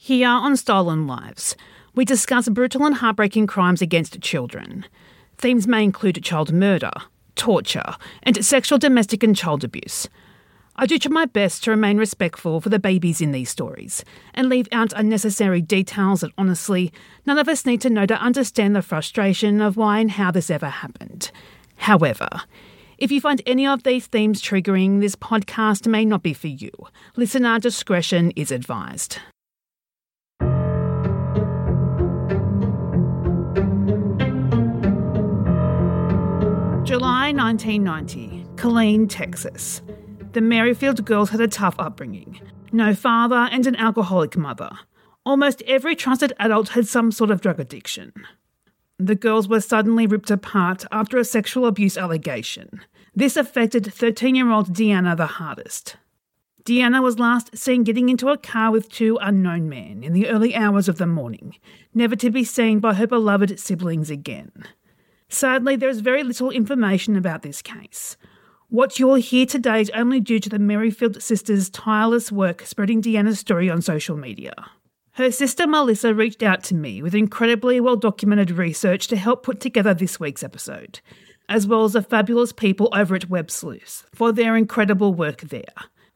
Here on Stolen Lives, we discuss brutal and heartbreaking crimes against children. Themes may include child murder, torture, and sexual, domestic and child abuse. I do my best to remain respectful for the babies in these stories and leave out unnecessary details that honestly none of us need to know to understand the frustration of why and how this ever happened. However, if you find any of these themes triggering, this podcast may not be for you. Listener discretion is advised. July 1990, Killeen, Texas. The Merrifield girls had a tough upbringing. No father and an alcoholic mother. Almost every trusted adult had some sort of drug addiction. The girls were suddenly ripped apart after a sexual abuse allegation. This affected 13-year-old Deanna the hardest. Deanna was last seen getting into a car with two unknown men in the early hours of the morning, never to be seen by her beloved siblings again. Sadly, there is very little information about this case. What you'll hear today is only due to the Merrifield sisters' tireless work spreading Deanna's story on social media. Her sister Melissa reached out to me with incredibly well-documented research to help put together this week's episode, as well as the fabulous people over at Web Sleuths for their incredible work there.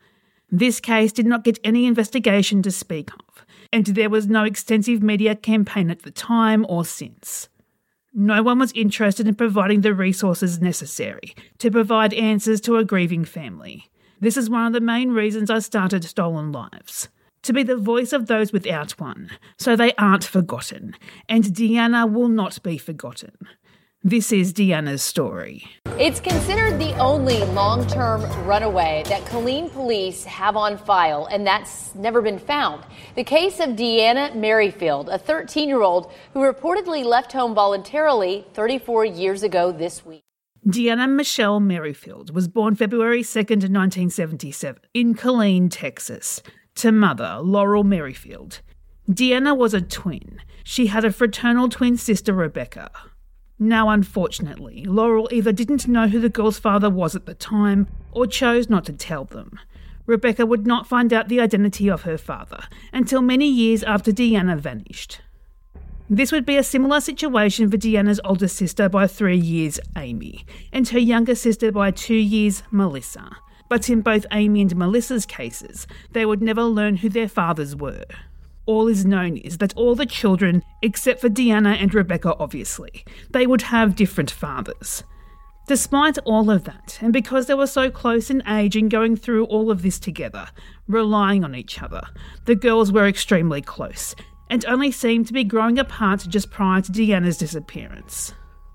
This case did not get any investigation to speak of, and there was no extensive media campaign at the time or since. No one was interested in providing the resources necessary to provide answers to a grieving family. This is one of the main reasons I started Stolen Lives. To be the voice of those without one, so they aren't forgotten, and Deanna will not be forgotten. This is Deanna's story. It's considered the only long-term runaway that Killeen police have on file, and that's never been found. The case of Deanna Merrifield, a 13-year-old who reportedly left home voluntarily 34 years ago this week. Deanna Michelle Merrifield was born February 2nd, 1977, in Killeen, Texas, to mother Laurel Merrifield. Deanna was a twin. She had a fraternal twin sister, Rebecca. Now, unfortunately, Laurel either didn't know who the girl's father was at the time or chose not to tell them. Rebecca would not find out the identity of her father until many years after Deanna vanished. This would be a similar situation for Deanna's older sister by 3 years, Amy, and her younger sister by 2 years, Melissa. But in both Amy and Melissa's cases, they would never learn who their fathers were. All is known is that all the children, except for Deanna and Rebecca obviously, they would have different fathers. Despite all of that, and because they were so close in age and going through all of this together, relying on each other, the girls were extremely close, and only seemed to be growing apart just prior to Deanna's disappearance.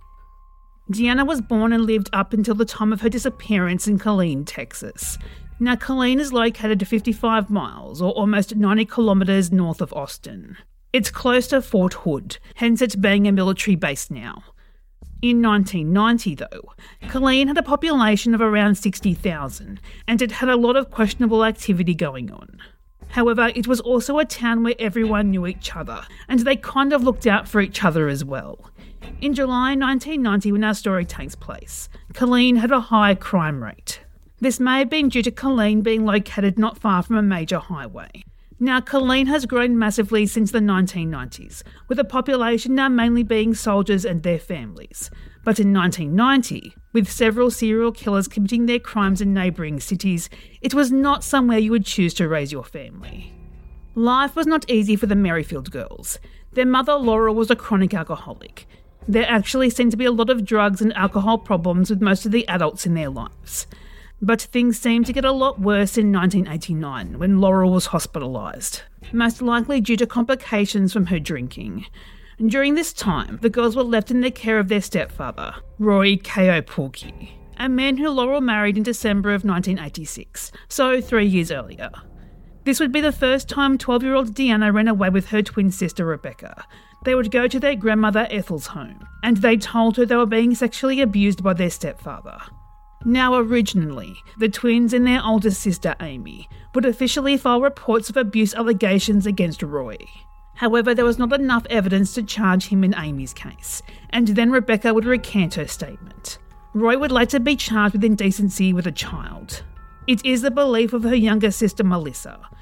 Deanna was born and lived up until the time of her disappearance in Killeen, Texas. Now, Killeen is located 55 miles, or almost 90 kilometres north of Austin. It's close to Fort Hood, hence it being a military base now. In 1990, though, Killeen had a population of around 60,000, and it had a lot of questionable activity going on. However, it was also a town where everyone knew each other, and they kind of looked out for each other as well. In July 1990, when our story takes place, Killeen had a high crime rate. This may have been due to Killeen being located not far from a major highway. Now, Killeen has grown massively since the 1990s, with the population now mainly being soldiers and their families. But in 1990, with several serial killers committing their crimes in neighbouring cities, it was not somewhere you would choose to raise your family. Life was not easy for the Merrifield girls. Their mother, Laura, was a chronic alcoholic. There actually seemed to be a lot of drugs and alcohol problems with most of the adults in their lives. But things seemed to get a lot worse in 1989 when Laurel was hospitalised, most likely due to complications from her drinking. During this time, the girls were left in the care of their stepfather, Roy K.O. Pulkey, a man who Laurel married in December of 1986, so 3 years earlier. This would be the first time 12-year-old Deanna ran away with her twin sister Rebecca. They would go to their grandmother Ethel's home, and they told her they were being sexually abused by their stepfather. Now, originally, the twins and their older sister Amy would officially file reports of abuse allegations against Roy. However, there was not enough evidence to charge him in Amy's case, and then Rebecca would recant her statement. Roy would later be charged with indecency with a child. It is the belief of her younger sister Melissa,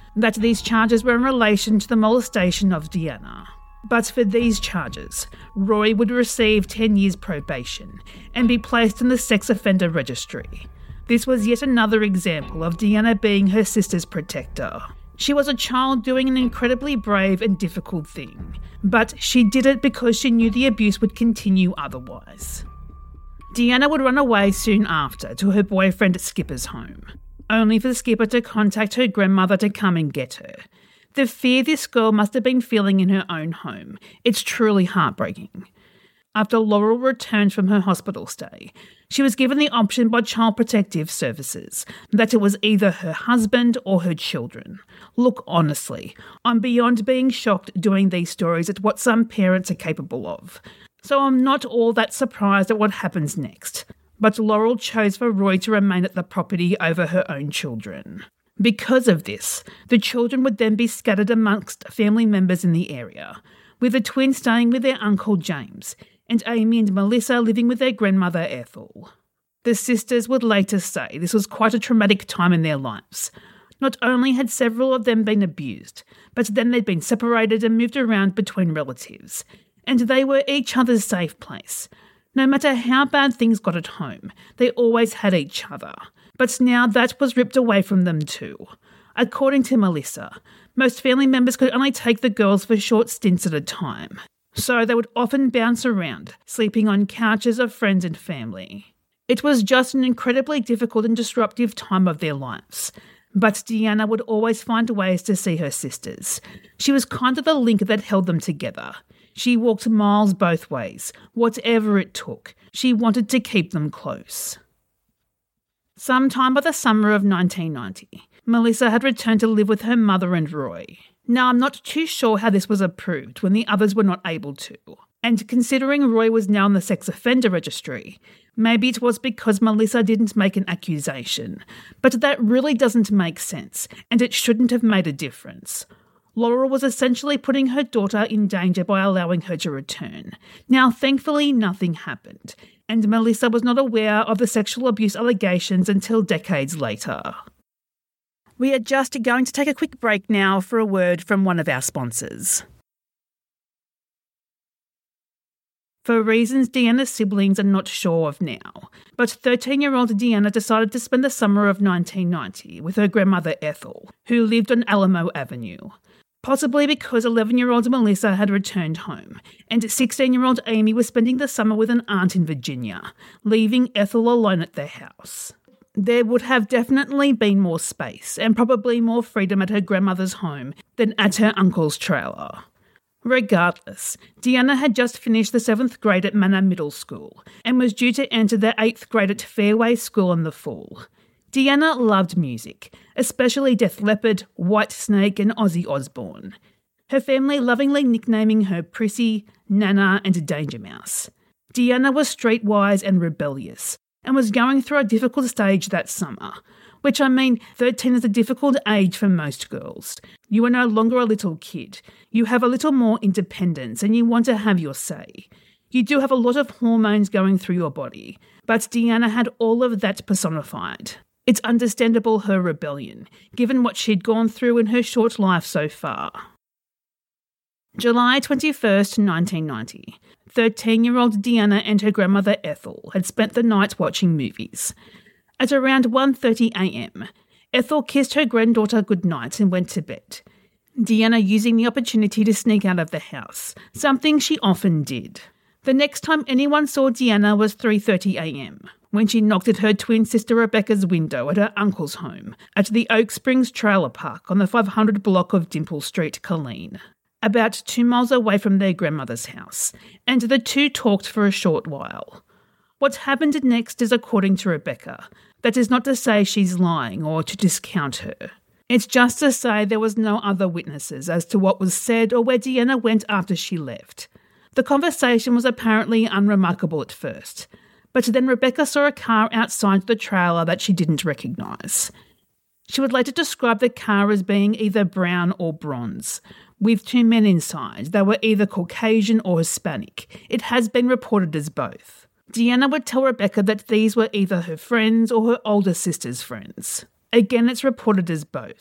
that these charges were in relation to the molestation of Deanna. But for these charges, Roy would receive 10 years probation and be placed in the sex offender registry. This was yet another example of Deanna being her sister's protector. She was a child doing an incredibly brave and difficult thing, but she did it because she knew the abuse would continue otherwise. Deanna would run away soon after to her boyfriend Skipper's home, only for Skipper to contact her grandmother to come and get her. The fear this girl must have been feeling in her own home, it's truly heartbreaking. After Laurel returned from her hospital stay, she was given the option by Child Protective Services that it was either her husband or her children. Look, honestly, I'm beyond being shocked doing these stories at what some parents are capable of. So I'm not all that surprised at what happens next. But Laurel chose for Roy to remain at the property over her own children. Because of this, the children would then be scattered amongst family members in the area, with the twins staying with their uncle James, and Amy and Melissa living with their grandmother Ethel. The sisters would later say this was quite a traumatic time in their lives. Not only had several of them been abused, but then they'd been separated and moved around between relatives, and they were each other's safe place. No matter how bad things got at home, they always had each other. But now that was ripped away from them too. According to Melissa, most family members could only take the girls for short stints at a time. So they would often bounce around, sleeping on couches of friends and family. It was just an incredibly difficult and disruptive time of their lives. But Deanna would always find ways to see her sisters. She was kind of the link that held them together. She walked miles both ways, whatever it took. She wanted to keep them close. Sometime by the summer of 1990, Melissa had returned to live with her mother and Roy. Now, I'm not too sure how this was approved when the others were not able to. And considering Roy was now in the sex offender registry, maybe it was because Melissa didn't make an accusation. But that really doesn't make sense, and it shouldn't have made a difference. Laurel was essentially putting her daughter in danger by allowing her to return. Now, thankfully, nothing happened, and Melissa was not aware of the sexual abuse allegations until decades later. We are just going to take a quick break now for a word from one of our sponsors. For reasons Deanna's siblings are not sure of now, but 13-year-old Deanna decided to spend the summer of 1990 with her grandmother Ethel, who lived on Alamo Avenue. Possibly because 11-year-old Melissa had returned home, and 16-year-old Amy was spending the summer with an aunt in Virginia, leaving Ethel alone at their house. There would have definitely been more space, and probably more freedom at her grandmother's home than at her uncle's trailer. Regardless, Deanna had just finished the 7th grade at Manor Middle School, and was due to enter the 8th grade at Fairway School in the fall. Deanna loved music, especially Def Leppard, Whitesnake and Ozzy Osbourne. Her family lovingly nicknaming her Prissy, Nana and Danger Mouse. Deanna was streetwise and rebellious, and was going through a difficult stage that summer, which 13 is a difficult age for most girls. You are no longer a little kid. You have a little more independence and you want to have your say. You do have a lot of hormones going through your body, but Deanna had all of that personified. It's understandable her rebellion, given what she'd gone through in her short life so far. July 21st, 1990. 13-year-old Deanna and her grandmother Ethel had spent the night watching movies. At around 1:30 a.m, Ethel kissed her granddaughter goodnight and went to bed. Deanna using the opportunity to sneak out of the house, something she often did. The next time anyone saw Deanna was 3:30 a.m, when she knocked at her twin sister Rebecca's window at her uncle's home at the Oak Springs Trailer Park on the 500 block of Dimple Street, Killeen, about 2 miles away from their grandmother's house, and the two talked for a short while. What happened next is according to Rebecca. That is not to say she's lying or to discount her. It's just to say there was no other witnesses as to what was said or where Deanna went after she left. The conversation was apparently unremarkable at first, but then Rebecca saw a car outside the trailer that she didn't recognise. She would later describe the car as being either brown or bronze, with 2 men inside. They were either Caucasian or Hispanic. It has been reported as both. Deanna would tell Rebecca that these were either her friends or her older sister's friends. Again, it's reported as both.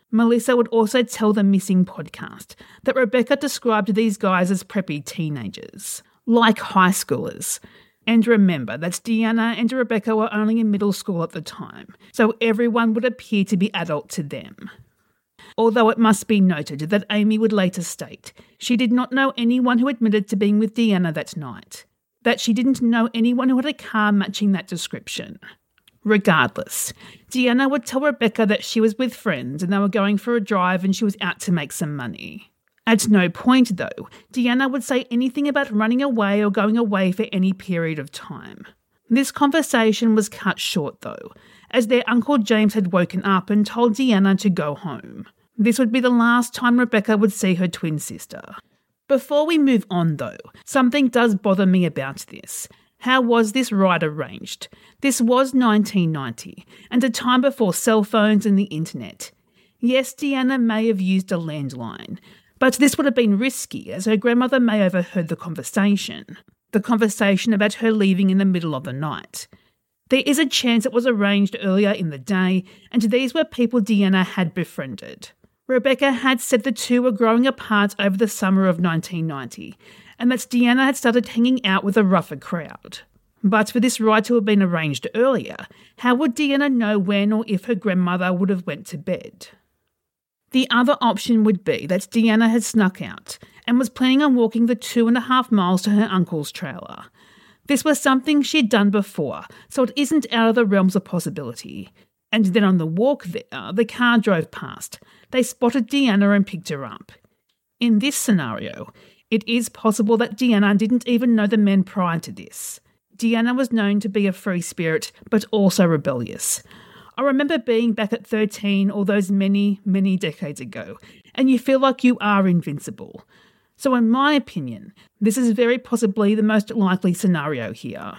Melissa would also tell the Missing podcast that Rebecca described these guys as preppy teenagers, like high schoolers. And remember that Deanna and Rebecca were only in middle school at the time, so everyone would appear to be adult to them. Although it must be noted that Amy would later state she did not know anyone who admitted to being with Deanna that night, that she didn't know anyone who had a car matching that description. Regardless, Deanna would tell Rebecca that she was with friends and they were going for a drive and she was out to make some money. At no point, though, Deanna would say anything about running away or going away for any period of time. This conversation was cut short, though, as their Uncle James had woken up and told Deanna to go home. This would be the last time Rebecca would see her twin sister. Before we move on, though, something does bother me about this. How was this ride arranged? This was 1990, and a time before cell phones and the internet. Yes, Deanna may have used a landline, but this would have been risky as her grandmother may have overheard the conversation about her leaving in the middle of the night. There is a chance it was arranged earlier in the day, and these were people Deanna had befriended. Rebecca had said the two were growing apart over the summer of 1990, and that Deanna had started hanging out with a rougher crowd. But for this ride to have been arranged earlier, how would Deanna know when or if her grandmother would have went to bed? The other option would be that Deanna had snuck out and was planning on walking the 2.5 miles to her uncle's trailer. This was something she'd done before, so it isn't out of the realms of possibility. And then on the walk there, the car drove past. They spotted Deanna and picked her up. In this scenario, it is possible that Deanna didn't even know the men prior to this. Deanna was known to be a free spirit, but also rebellious. I remember being back at 13 all those many, many decades ago, and you feel like you are invincible. So in my opinion, this is very possibly the most likely scenario here.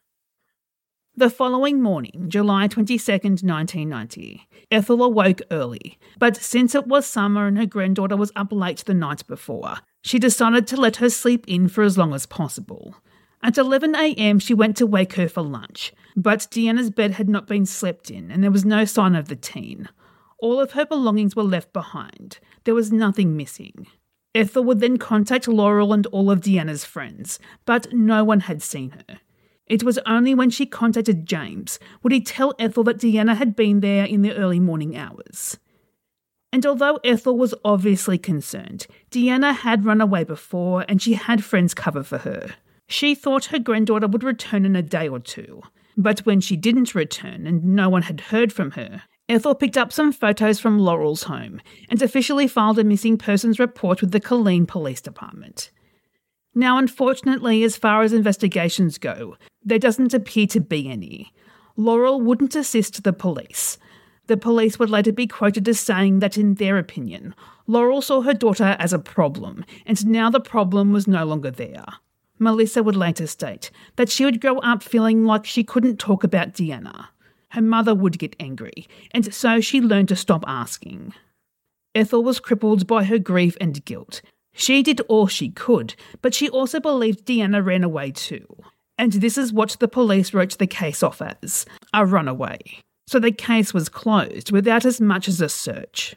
The following morning, July 22nd, 1990, Ethel awoke early, but since it was summer and her granddaughter was up late the night before, she decided to let her sleep in for as long as possible. At 11 a.m, she went to wake her for lunch, but Deanna's bed had not been slept in and there was no sign of the teen. All of her belongings were left behind. There was nothing missing. Ethel would then contact Laurel and all of Deanna's friends, but no one had seen her. It was only when she contacted James would he tell Ethel that Deanna had been there in the early morning hours. And although Ethel was obviously concerned, Deanna had run away before and she had friends cover for her. She thought her granddaughter would return in a day or two, but when she didn't return and no one had heard from her, Ethel picked up some photos from Laurel's home and officially filed a missing persons report with the Killeen Police Department. Now, unfortunately, as far as investigations go, there doesn't appear to be any. Laurel wouldn't assist the police. The police would later be quoted as saying that, in their opinion, Laurel saw her daughter as a problem, and now the problem was no longer there. Melissa would later state that she would grow up feeling like she couldn't talk about Deanna. Her mother would get angry, and so she learned to stop asking. Ethel was crippled by her grief and guilt. She did all she could, but she also believed Deanna ran away too. And this is what the police wrote the case off as, a runaway. So the case was closed without as much as a search.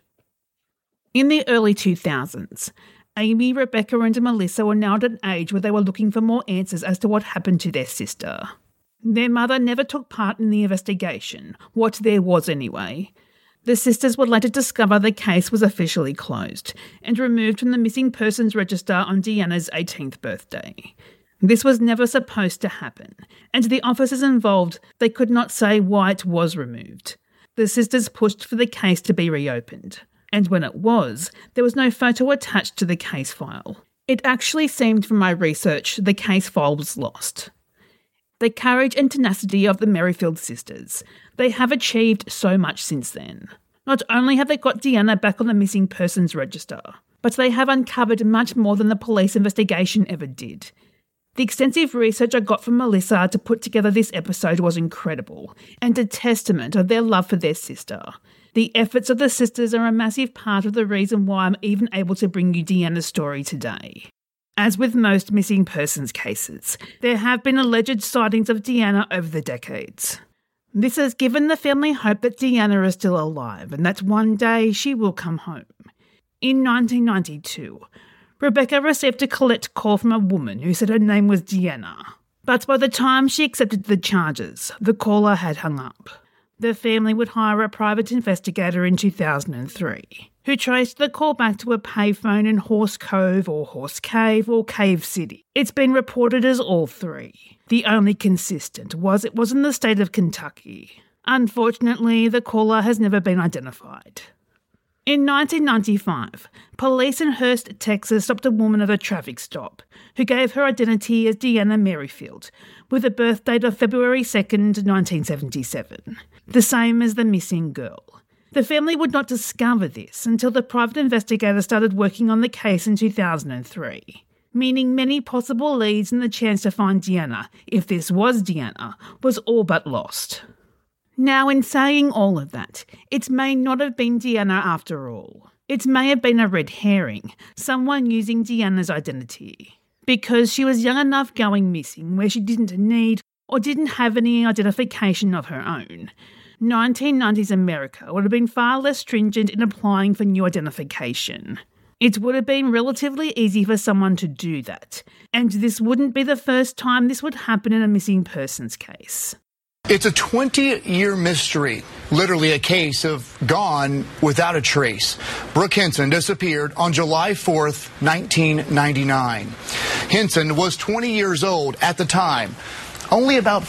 In the early 2000s, Amy, Rebecca and Melissa were now at an age where they were looking for more answers as to what happened to their sister. Their mother never took part in the investigation, what there was anyway. The sisters would later discover the case was officially closed and removed from the missing persons register on Deanna's 18th birthday. This was never supposed to happen, and the officers involved, they could not say why it was removed. The sisters pushed for the case to be reopened, and when it was, there was no photo attached to the case file. It actually seemed from my research the case file was lost. The courage and tenacity of the Merrifield sisters. They have achieved so much since then. Not only have they got Deanna back on the missing persons register, but they have uncovered much more than the police investigation ever did. The extensive research I got from Melissa to put together this episode was incredible, and a testament of their love for their sister. The efforts of the sisters are a massive part of the reason why I'm even able to bring you Deanna's story today. As with most missing persons cases, there have been alleged sightings of Deanna over the decades. This has given the family hope that Deanna is still alive and that one day she will come home. In 1992, Rebecca received a collect call from a woman who said her name was Deanna. But by the time she accepted the charges, the caller had hung up. The family would hire a private investigator in 2003, who traced the call back to a payphone in Horse Cove or Horse Cave or Cave City. It's been reported as all three. The only consistent was it was in the state of Kentucky. Unfortunately, the caller has never been identified. In 1995, police in Hurst, Texas stopped a woman at a traffic stop who gave her identity as Deanna Merrifield, with a birth date of February 2nd, 1977, the same as the missing girl. The family would not discover this until the private investigator started working on the case in 2003, meaning many possible leads and the chance to find Deanna, if this was Deanna, was all but lost. Now, in saying all of that, it may not have been Deanna after all. It may have been a red herring, someone using Deanna's identity, because she was young enough going missing where she didn't need or didn't have any identification of her own. 1990s America would have been far less stringent in applying for new identification. It would have been relatively easy for someone to do that, and this wouldn't be the first time this would happen in a missing persons case. It's a 20-year mystery, literally a case of gone without a trace. Brooke Henson disappeared on July 4th, 1999. Henson was 20 years old at the time, only about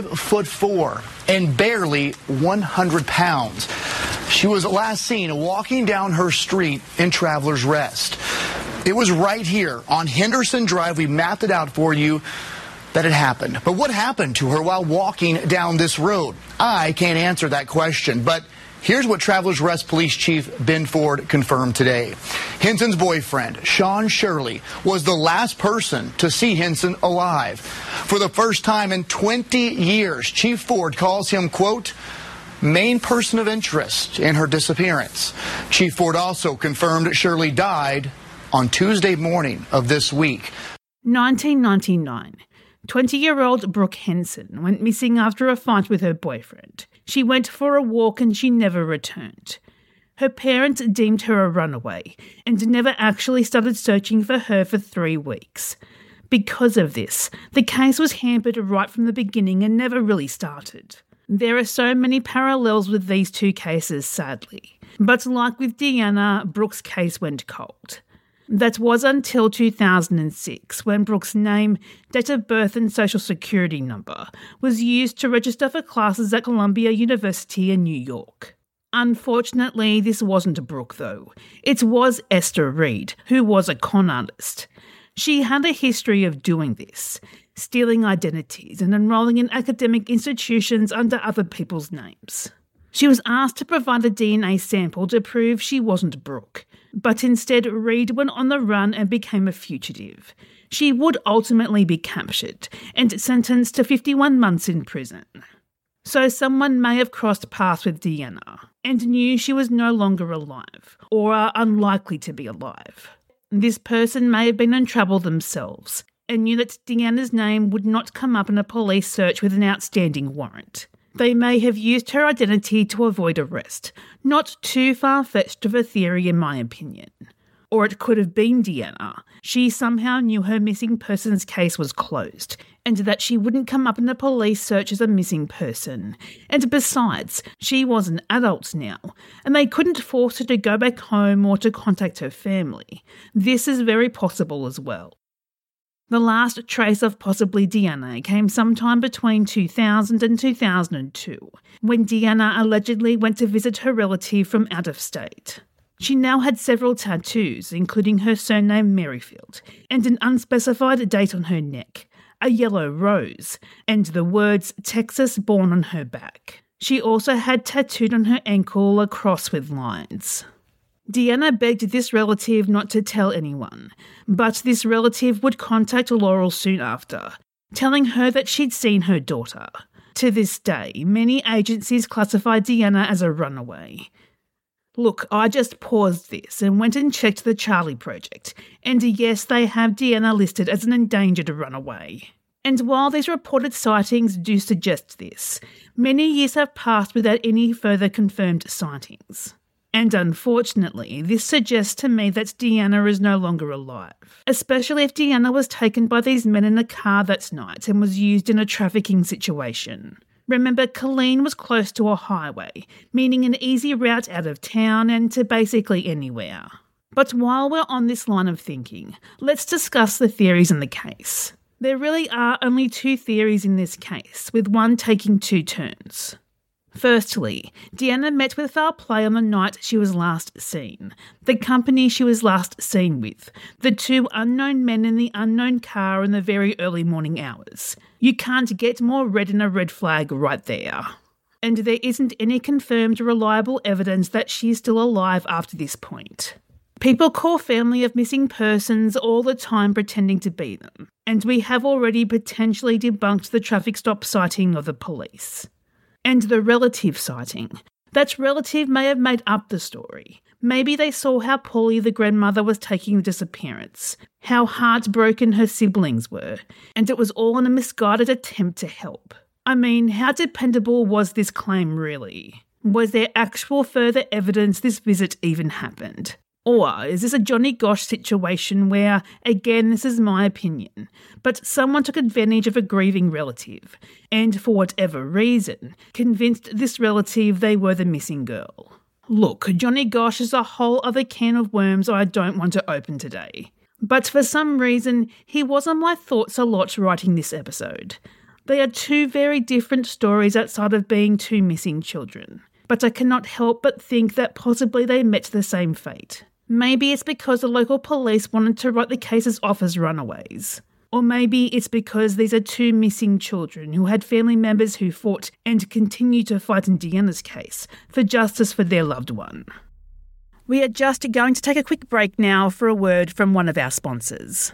5'4" and barely 100 pounds. She was last seen walking down her street in Travelers Rest. It was right here on Henderson Drive. We mapped it out for you. That it happened. But what happened to her while walking down this road? I can't answer that question, but here's what Travelers Rest Police Chief Ben Ford confirmed today. Henson's boyfriend, Sean Shirley, was the last person to see Henson alive. For the first time in 20 years, Chief Ford calls him, quote, main person of interest in her disappearance. Chief Ford also confirmed Shirley died on Tuesday morning of this week. 1999. 20-year-old Brooke Henson went missing after a fight with her boyfriend. She went for a walk and she never returned. Her parents deemed her a runaway and never actually started searching for her for 3 weeks. Because of this, the case was hampered right from the beginning and never really started. There are so many parallels with these two cases, sadly. But like with Deanna, Brooke's case went cold. That was until 2006, when Brooke's name, date of birth and social security number was used to register for classes at Columbia University in New York. Unfortunately, this wasn't Brooke though. It was Esther Reed, who was a con artist. She had a history of doing this, stealing identities and enrolling in academic institutions under other people's names. She was asked to provide a DNA sample to prove she wasn't Brooke, but instead Reed went on the run and became a fugitive. She would ultimately be captured and sentenced to 51 months in prison. So someone may have crossed paths with Deanna and knew she was no longer alive, or are unlikely to be alive. This person may have been in trouble themselves and knew that Deanna's name would not come up in a police search with an outstanding warrant. They may have used her identity to avoid arrest, not too far-fetched of a theory in my opinion. Or it could have been Deanna. She somehow knew her missing persons case was closed, and that she wouldn't come up in a police search as a missing person. And besides, she was an adult now, and they couldn't force her to go back home or to contact her family. This is very possible as well. The last trace of possibly Deanna came sometime between 2000 and 2002, when Deanna allegedly went to visit her relative from out of state. She now had several tattoos, including her surname Merrifield, and an unspecified date on her neck, a yellow rose, and the words Texas born on her back. She also had tattooed on her ankle a cross with lines. Deanna begged this relative not to tell anyone, but this relative would contact Laurel soon after, telling her that she'd seen her daughter. To this day, many agencies classify Deanna as a runaway. Look, I just paused this and went and checked the Charlie Project, and yes, they have Deanna listed as an endangered runaway. And while these reported sightings do suggest this, many years have passed without any further confirmed sightings. And unfortunately, this suggests to me that Deanna is no longer alive, especially if Deanna was taken by these men in a car that night and was used in a trafficking situation. Remember, Killeen was close to a highway, meaning an easy route out of town and to basically anywhere. But while we're on this line of thinking, let's discuss the theories in the case. There really are only two theories in this case, with one taking two turns. Firstly, Deanna met with foul play on the night she was last seen, the company she was last seen with, the two unknown men in the unknown car in the very early morning hours. You can't get more red in a red flag right there. And there isn't any confirmed reliable evidence that she's still alive after this point. People call family of missing persons all the time pretending to be them, and we have already potentially debunked the traffic stop sighting of the police. And the relative sighting. That relative may have made up the story. Maybe they saw how poorly the grandmother was taking the disappearance, how heartbroken her siblings were, and it was all in a misguided attempt to help. I mean, how dependable was this claim really? Was there actual further evidence this visit even happened? Or is this a Johnny Gosch situation where, again, this is my opinion, but someone took advantage of a grieving relative and, for whatever reason, convinced this relative they were the missing girl? Look, Johnny Gosch is a whole other can of worms I don't want to open today. But for some reason, he was on my thoughts a lot writing this episode. They are two very different stories outside of being two missing children. But I cannot help but think that possibly they met the same fate. Maybe it's because the local police wanted to write the cases off as runaways. Or maybe it's because these are two missing children who had family members who fought and continue to fight in Deanna's case for justice for their loved one. We are just going to take a quick break now for a word from one of our sponsors.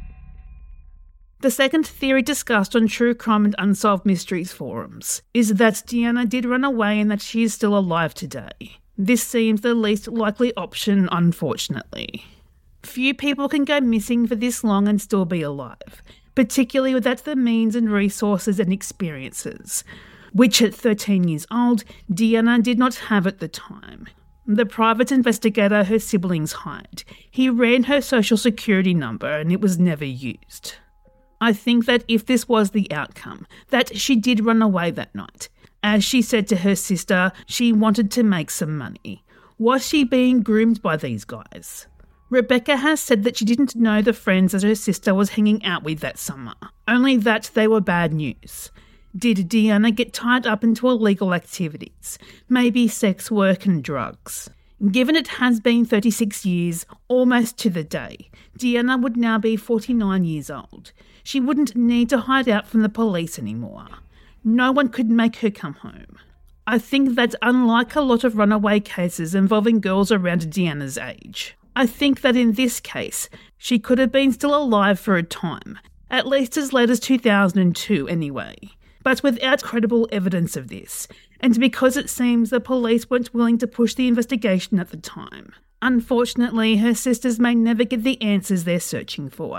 The second theory discussed on True Crime and Unsolved Mysteries forums is that Deanna did run away and that she is still alive today. This seems the least likely option, unfortunately. Few people can go missing for this long and still be alive, particularly without the means and resources and experiences, which at 13 years old, Deanna did not have at the time. The private investigator her siblings hired, he ran her social security number and it was never used. I think that if this was the outcome, that she did run away that night. As she said to her sister, she wanted to make some money. Was she being groomed by these guys? Rebecca has said that she didn't know the friends that her sister was hanging out with that summer, only that they were bad news. Did Deanna get tied up into illegal activities, maybe sex work and drugs? Given it has been 36 years, almost to the day, Deanna would now be 49 years old. She wouldn't need to hide out from the police anymore. No one could make her come home. I think that unlike a lot of runaway cases involving girls around Deanna's age, I think that in this case, she could have been still alive for a time, at least as late as 2002 anyway, but without credible evidence of this, and because it seems the police weren't willing to push the investigation at the time. Unfortunately, her sisters may never get the answers they're searching for.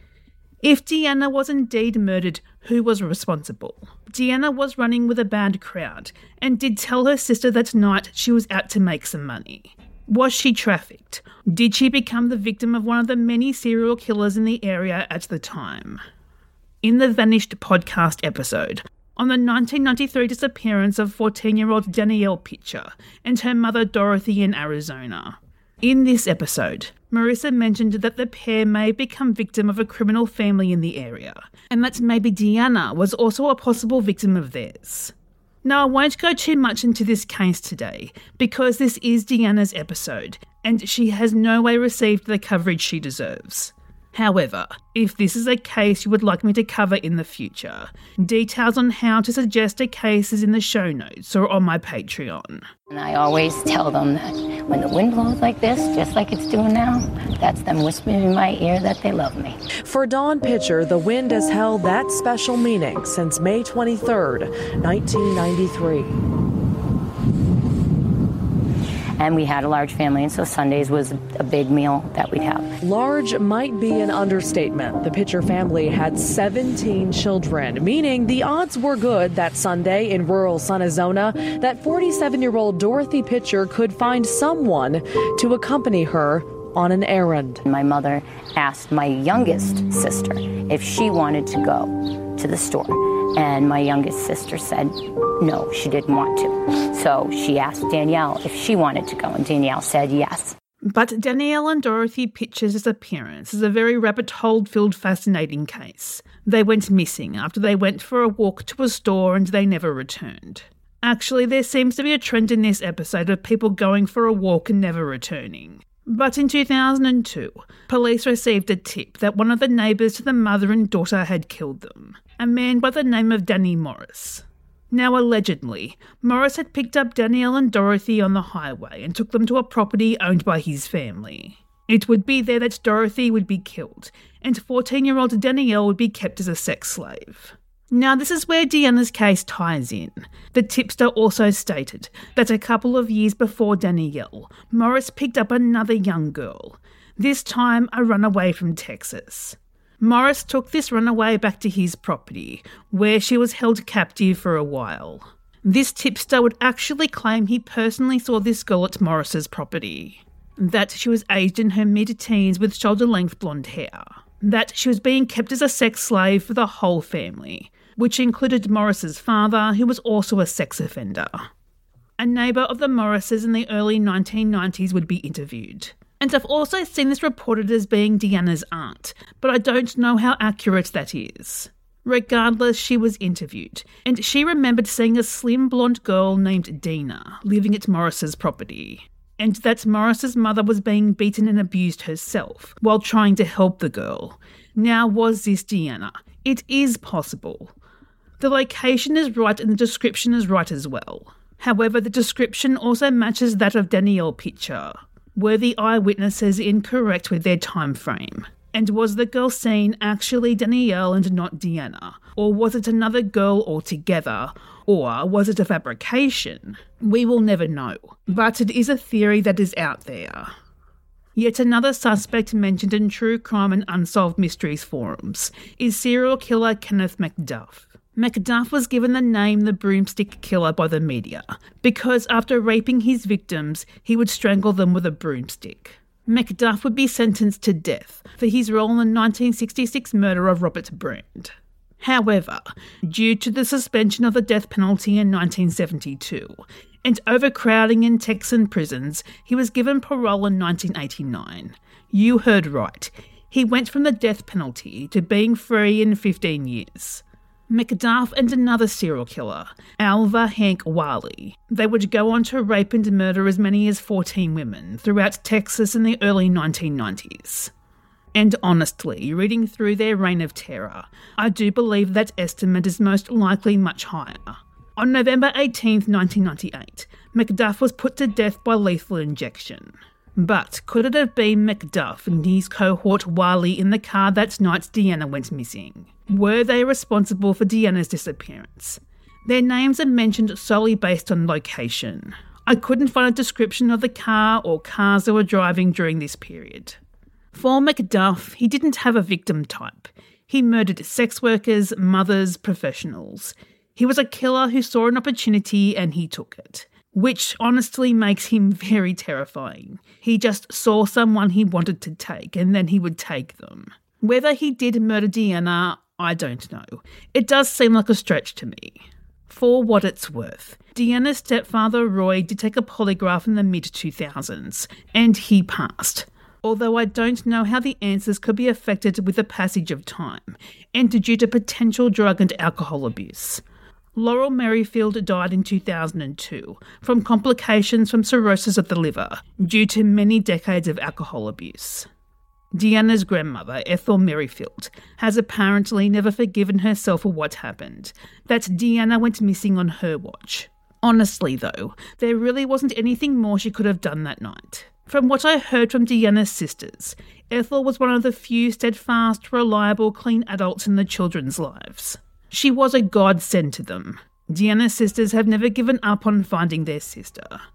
If Deanna was indeed murdered, who was responsible? Deanna was running with a bad crowd and did tell her sister that night she was out to make some money. Was she trafficked? Did she become the victim of one of the many serial killers in the area at the time? In the Vanished podcast episode, on the 1993 disappearance of 14-year-old Danielle Pitcher and her mother Dorothy in Arizona. In this episode, Marissa mentioned that the pair may have become victim of a criminal family in the area, and that maybe Deanna was also a possible victim of theirs. Now, I won't go too much into this case today, because this is Deanna's episode, and she has no way received the coverage she deserves. However, if this is a case you would like me to cover in the future, details on how to suggest a case is in the show notes or on my Patreon. And I always tell them that when the wind blows like this, just like it's doing now, that's them whispering in my ear that they love me. For Dawn Pitcher, the wind has held that special meaning since May 23rd, 1993. And we had a large family, and so Sundays was a big meal that we'd have. Large might be an understatement. The Pitcher family had 17 children, meaning the odds were good that Sunday in rural Sunazona that 47-year-old Dorothy Pitcher could find someone to accompany her on an errand. My mother asked my youngest sister if she wanted to go to the store, and my youngest sister said no, she didn't want to. So she asked Danielle if she wanted to go, and Danielle said yes. But Danielle and Dorothy Pitcher's disappearance is a very rabbit-hole-filled, fascinating case. They went missing after they went for a walk to a store and they never returned. Actually, there seems to be a trend in this episode of people going for a walk and never returning. But in 2002, police received a tip that one of the neighbours to the mother and daughter had killed them, a man by the name of Danny Morris. Now, allegedly, Morris had picked up Danielle and Dorothy on the highway and took them to a property owned by his family. It would be there that Dorothy would be killed, and 14-year-old Danielle would be kept as a sex slave. Now, this is where Deanna's case ties in. The tipster also stated that a couple of years before Danielle, Morris picked up another young girl, this time a runaway from Texas. Morris took this runaway back to his property, where she was held captive for a while. This tipster would actually claim he personally saw this girl at Morris's property, that she was aged in her mid-teens with shoulder-length blonde hair, that she was being kept as a sex slave for the whole family, which included Morris's father, who was also a sex offender. A neighbour of the Morrises in the early 1990s would be interviewed. And I've also seen this reported as being Deanna's aunt, but I don't know how accurate that is. Regardless, she was interviewed, and she remembered seeing a slim blonde girl named Dina living at Morris's property, and that Morris's mother was being beaten and abused herself while trying to help the girl. Now, was this Deanna? It is possible. The location is right and the description is right as well. However, the description also matches that of Danielle Pitcher. Were the eyewitnesses incorrect with their time frame? And was the girl seen actually Danielle and not Deanna? Or was it another girl altogether? Or was it a fabrication? We will never know, but it is a theory that is out there. Yet another suspect mentioned in True Crime and Unsolved Mysteries forums is serial killer Kenneth McDuff. McDuff was given the name the Broomstick Killer by the media because after raping his victims, he would strangle them with a broomstick. McDuff would be sentenced to death for his role in the 1966 murder of Robert Brand. However, due to the suspension of the death penalty in 1972 and overcrowding in Texan prisons, he was given parole in 1989. You heard right. He went from the death penalty to being free in 15 years. McDuff and another serial killer, Alva Hank Wiley. They would go on to rape and murder as many as 14 women throughout Texas in the early 1990s. And honestly, reading through their reign of terror, I do believe that estimate is most likely much higher. On November 18, 1998, McDuff was put to death by lethal injection. But could it have been McDuff and his cohort Wiley in the car that night Deanna went missing? Were they responsible for Deanna's disappearance? Their names are mentioned solely based on location. I couldn't find a description of the car or cars they were driving during this period. For McDuff, he didn't have a victim type. He murdered sex workers, mothers, professionals. He was a killer who saw an opportunity and he took it, which honestly makes him very terrifying. He just saw someone he wanted to take and then he would take them. Whether he did murder Deanna, I don't know. It does seem like a stretch to me. For what it's worth, Deanna's stepfather Roy did take a polygraph in the mid-2000s, and he passed. Although I don't know how the answers could be affected with the passage of time, and due to potential drug and alcohol abuse. Laurel Merrifield died in 2002 from complications from cirrhosis of the liver due to many decades of alcohol abuse. Deanna's grandmother, Ethel Merrifield, has apparently never forgiven herself for what happened, that Deanna went missing on her watch. Honestly, though, there really wasn't anything more she could have done that night. From what I heard from Deanna's sisters, Ethel was one of the few steadfast, reliable, clean adults in the children's lives. She was a godsend to them. Deanna's sisters have never given up on finding their sister.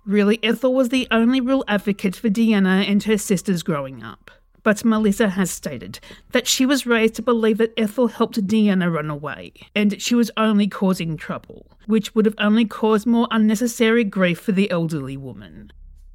Really, Ethel was the only real advocate for Deanna and her sisters growing up. But Melissa has stated that she was raised to believe that Ethel helped Deanna run away, and she was only causing trouble, which would have only caused more unnecessary grief for the elderly woman.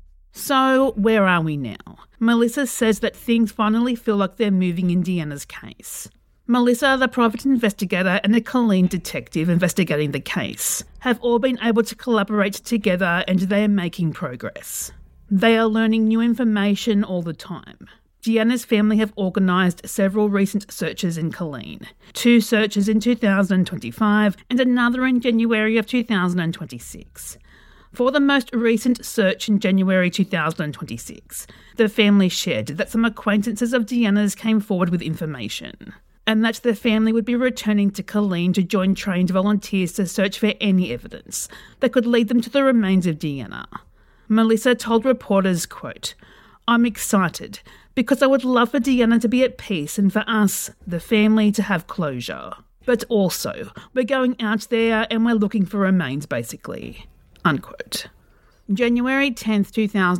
So, where are we now? Melissa says that things finally feel like they're moving in Deanna's case. Melissa, the private investigator, and the Killeen detective investigating the case have all been able to collaborate together, and they are making progress. They are learning new information all the time. Deanna's family have organised several recent searches in Killeen, 2 searches in 2025 and another in January of 2026. For the most recent search in January 2026, the family shared that some acquaintances of Deanna's came forward with information, and that the family would be returning to Killeen to join trained volunteers to search for any evidence that could lead them to the remains of Deanna. Melissa told reporters, quote, "I'm excited because I would love for Deanna to be at peace and for us, the family, to have closure. But also, we're going out there and we're looking for remains, basically." Unquote. January 10th,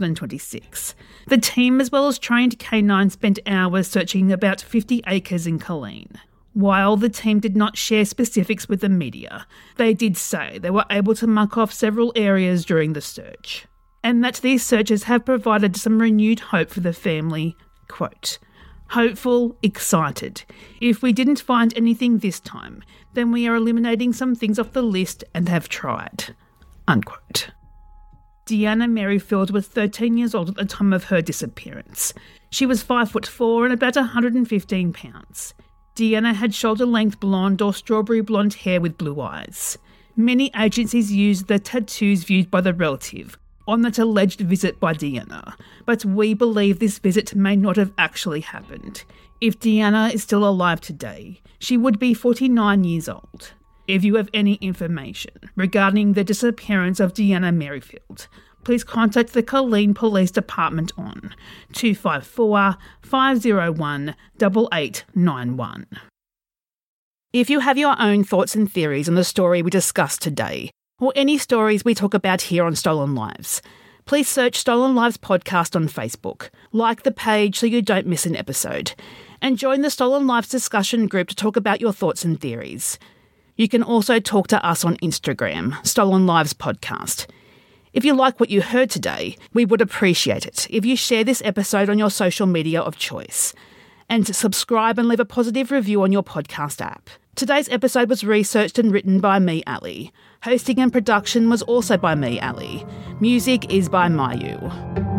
2026. The team, as well as trained canines, spent hours searching about 50 acres in Killeen. While the team did not share specifics with the media, they did say they were able to mark off several areas during the search, and that these searches have provided some renewed hope for the family. Quote, "Hopeful, excited. If we didn't find anything this time, then we are eliminating some things off the list and have tried." Unquote. Deanna Merrifield was 13 years old at the time of her disappearance. She was 5'4" and about 115 pounds. Deanna had shoulder-length blonde or strawberry blonde hair with blue eyes. Many agencies used the tattoos viewed by the relative on that alleged visit by Deanna, but we believe this visit may not have actually happened. If Deanna is still alive today, she would be 49 years old. If you have any information regarding the disappearance of Deanna Merrifield, please contact the Killeen Police Department on 254-501-8891. If you have your own thoughts and theories on the story we discussed today, or any stories we talk about here on Stolen Lives, please search Stolen Lives Podcast on Facebook, like the page so you don't miss an episode, and join the Stolen Lives discussion group to talk about your thoughts and theories. You can also talk to us on Instagram, Stolen Lives Podcast. If you like what you heard today, we would appreciate it if you share this episode on your social media of choice, and subscribe and leave a positive review on your podcast app. Today's episode was researched and written by me, Ali. Hosting and production was also by me, Ali. Music is by Mayu.